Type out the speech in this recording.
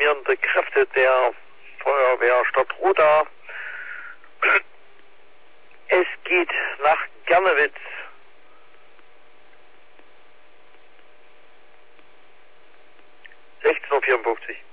koordinierende Kräfte der Feuerwehrstadt Roda. Es geht nach Gernewitz. (16:54 Uhr).